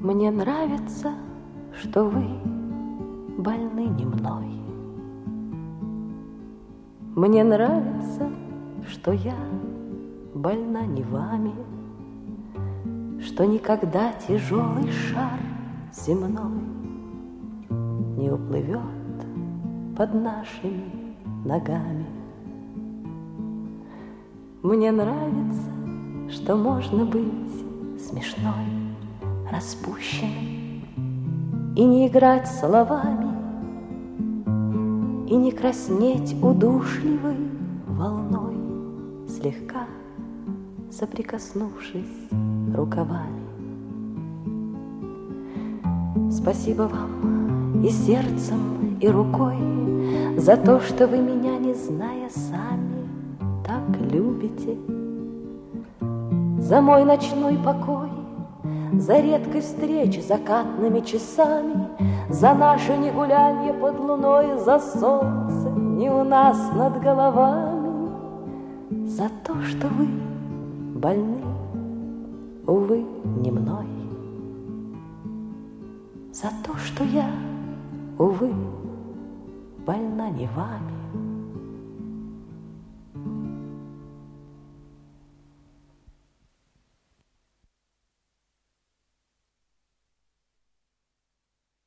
Мне нравится, что вы больны не мной. Мне нравится, что я больна не вами, что никогда тяжелый шар земной не уплывет под нашими ногами. Мне нравится, что можно быть смешной, распущенной и не играть словами, и не краснеть удушливой волной, слегка соприкоснувшись рукавами. Спасибо вам и сердцем, и рукой за то, что вы меня, не зная сами, так любите. За мой ночной покой, за редкой встречи закатными часами, за наше негулянье под луной, за солнце не у нас над головами, за то, что вы больны, увы, не мной, за то, что я, увы, больна не вами.